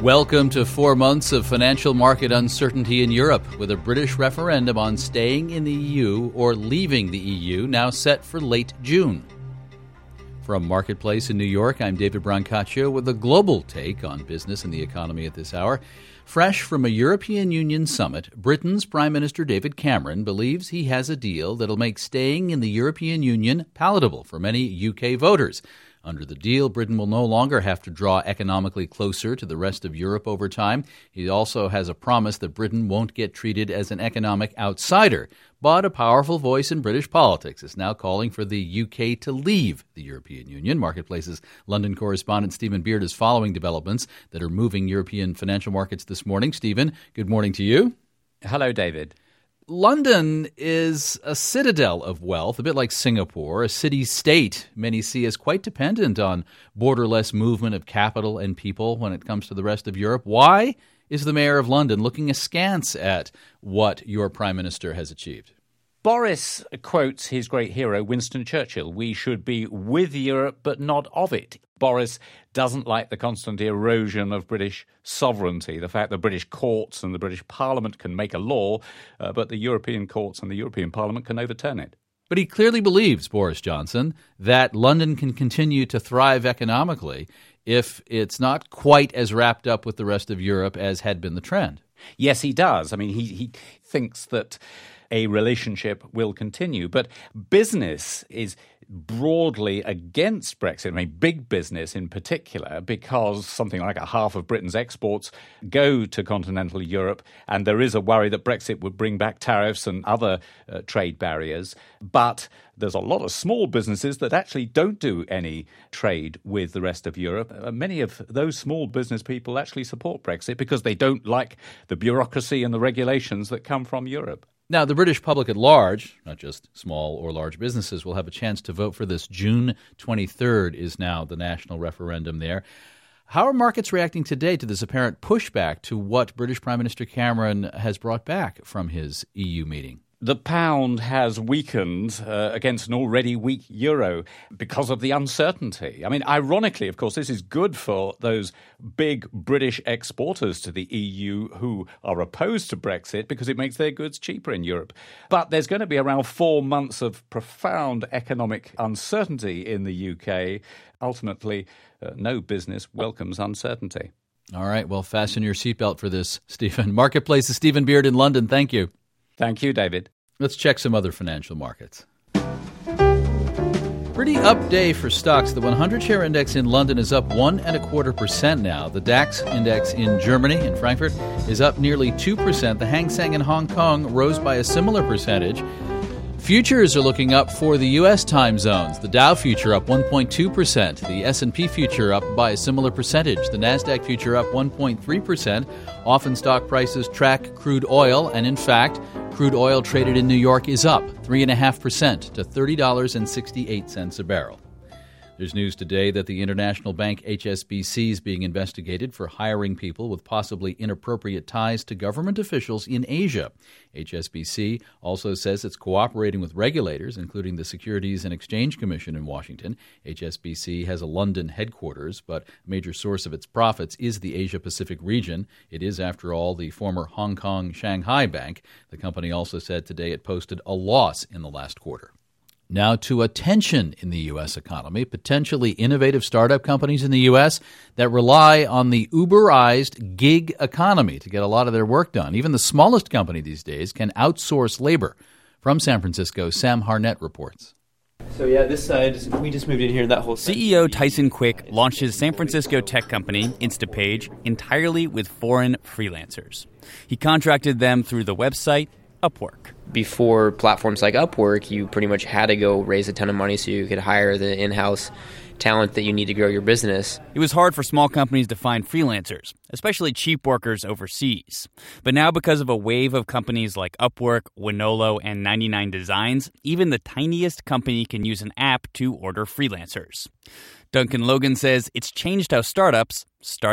Welcome to 4 months of financial market uncertainty in Europe, with a British referendum on staying in the EU or leaving the EU now set for late June. From Marketplace in New York, I'm David Brancaccio with a global take on business and the economy at this hour. Fresh from a European Union summit, Britain's Prime Minister David Cameron believes he has a deal that'll make staying in the European Union palatable for many UK voters. Under the deal, Britain will no longer have to draw economically closer to the rest of Europe over time. He also has a promise that Britain won't get treated as an economic outsider. But a powerful voice in British politics is now calling for the UK to leave the European Union. Marketplace's London correspondent Stephen Beard is following developments that are moving European financial markets this morning. Stephen, good morning to you. Hello, David. London is a citadel of wealth, a bit like Singapore, a city-state many see as quite dependent on borderless movement of capital and people when it comes to the rest of Europe. Why is the mayor of London looking askance at what your prime minister has achieved? Boris quotes his great hero, Winston Churchill. We should be with Europe, but not of it. Boris doesn't like the constant erosion of British sovereignty, the fact that British courts and the British Parliament can make a law, but the European courts and the European Parliament can overturn it. But he clearly believes, Boris Johnson, that London can continue to thrive economically if it's not quite as wrapped up with the rest of Europe as had been the trend. Yes, he does. I mean, he thinks that a relationship will continue. But business is broadly against Brexit, I mean, big business in particular, because something like a half of Britain's exports go to continental Europe, and there is a worry that Brexit would bring back tariffs and other trade barriers. But there's a lot of small businesses that actually don't do any trade with the rest of Europe. Many of those small business people actually support Brexit because they don't like the bureaucracy and the regulations that come from Europe. Now, the British public at large, not just small or large businesses, will have a chance to vote for this. June 23rd is now the national referendum there. How are markets reacting today to this apparent pushback to what British Prime Minister Cameron has brought back from his EU meeting? The pound has weakened against an already weak euro because of the uncertainty. I mean, ironically, of course, this is good for those big British exporters to the EU who are opposed to Brexit because it makes their goods cheaper in Europe. But there's going to be around 4 months of profound economic uncertainty in the UK. Ultimately, no business welcomes uncertainty. All right. Well, fasten your seatbelt for this, Stephen. Marketplace's Stephen Beard in London. Thank you. Thank you, David. Let's check some other financial markets. Pretty up day for stocks. The 100-share index in London is up 1.25% now. The DAX index in Germany, in Frankfurt, is up nearly 2%. The Hang Seng in Hong Kong rose by a similar percentage. Futures are looking up for the U.S. time zones. The Dow future up 1.2%. The S&P future up by a similar percentage. The NASDAQ future up 1.3%. Often stock prices track crude oil, and in fact, crude oil traded in New York is up 3.5% to $30.68 a barrel. There's news today that the international bank HSBC is being investigated for hiring people with possibly inappropriate ties to government officials in Asia. HSBC also says it's cooperating with regulators, including the Securities and Exchange Commission in Washington. HSBC has a London headquarters, but a major source of its profits is the Asia-Pacific region. It is, after all, the former Hong Kong Shanghai Bank. The company also said today it posted a loss in the last quarter. Now to a tension in the U.S. economy, potentially innovative startup companies in the U.S. that rely on the Uberized gig economy to get a lot of their work done. Even the smallest company these days can outsource labor. From San Francisco, Sam Harnett reports. So yeah, this side, we just moved in here, that whole side. CEO Tyson Quick launched his San Francisco tech company, Instapage, entirely with foreign freelancers. He contracted them through the website Upwork. Before platforms like Upwork, you pretty much had to go raise a ton of money so you could hire the in-house talent that you need to grow your business. It was hard for small companies to find freelancers, especially cheap workers overseas. But now, because of a wave of companies like Upwork, Winolo, and 99 Designs, even the tiniest company can use an app to order freelancers. Duncan Logan says it's changed how startups start up.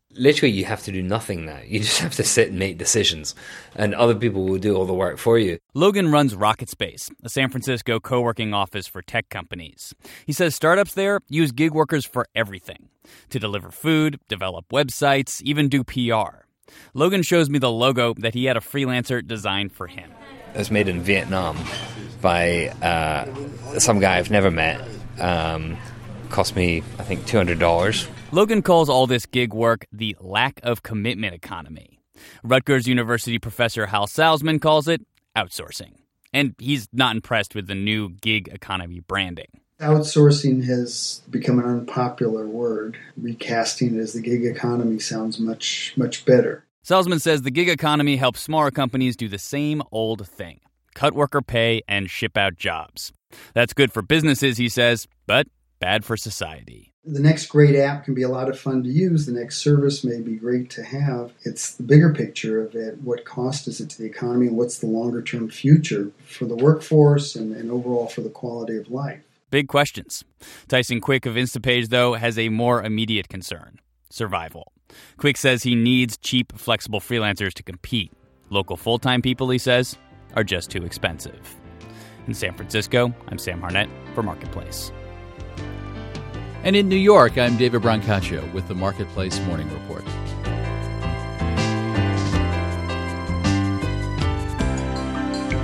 Literally, you have to do nothing now. You just have to sit and make decisions, and other people will do all the work for you. Logan runs Rocket Space, a San Francisco co-working office for tech companies. He says startups there use gig workers for everything, to deliver food, develop websites, even do PR. Logan shows me the logo that he had a freelancer design for him. It was made in Vietnam by some guy I've never met. Cost me, I think, $200. Logan calls all this gig work the lack of commitment economy. Rutgers University professor Hal Salzman calls it outsourcing. And he's not impressed with the new gig economy branding. Outsourcing has become an unpopular word. Recasting it as the gig economy sounds much, much better. Salzman says the gig economy helps smaller companies do the same old thing. Cut worker pay and ship out jobs. That's good for businesses, he says, but bad for society. The next great app can be a lot of fun to use. The next service may be great to have. It's the bigger picture of it. What cost is it to the economy, and what's the longer-term future for the workforce and overall for the quality of life? Big questions. Tyson Quick of Instapage, though, has a more immediate concern: survival. Quick says he needs cheap, flexible freelancers to compete. Local full-time people, he says, are just too expensive. In San Francisco, I'm Sam Harnett for Marketplace. And in New York, I'm David Brancaccio with the Marketplace Morning Report.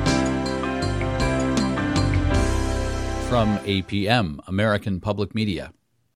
From APM, American Public Media.